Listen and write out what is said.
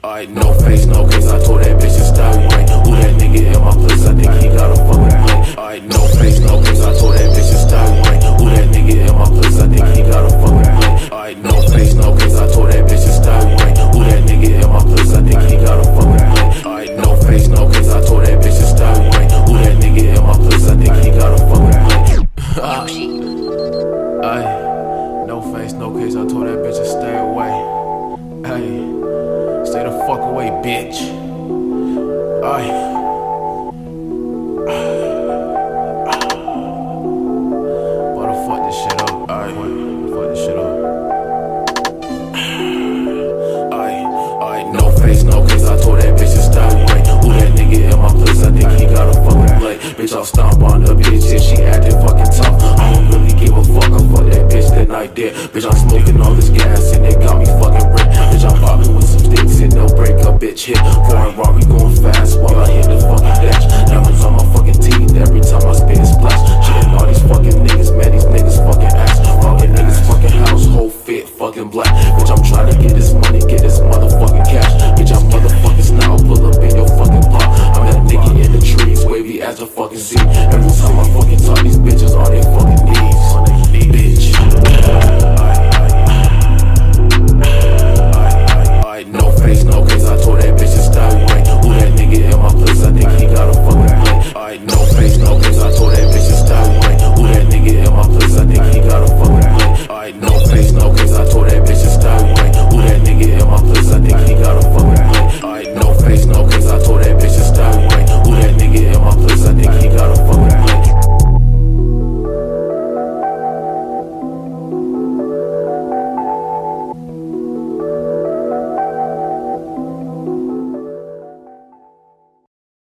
Alright, no face, no case, I told that bitch to stay away. Who that nigga in my place, I think he got a fucking play. Alright, no face, no case, I told that bitch to stay away. Who that nigga in my place, I think he got a fucking play. Alright, no face, no case, I told that bitch to stay away. Who that nigga in my place, I think he got a fucking play. Alright, no face, no case, I told that bitch to stay away. Who that nigga in my place, I think he got a fucking play. Ayy, no face, no case, I told that bitch to stay away. Ayy. Stay the fuck away, bitch. Aye. Why the fuck this shit up? Aye. Fuck this shit up. Aye. No face, no case. I told that bitch to stay away. Who that nigga in my place? I think he got a fucking play. Bitch, I'll stomp on the bitch if she acting fucking tough. I don't really give a fuck. I fuck that bitch that night there. Bitch, I'm smoking all this gas and it got me fucking ripped. Bitch, I'm popping with some sticks and they'll break a bitch hit. Foreign Rory going fast while I hit the fucking dash. Diamonds on my fucking teeth every time I spit a splash. Shitting all these fucking niggas, man, these niggas fucking ass. Fucking niggas fucking house, whole fit, fucking black. Bitch, I'm trying to get this money, get this motherfucker.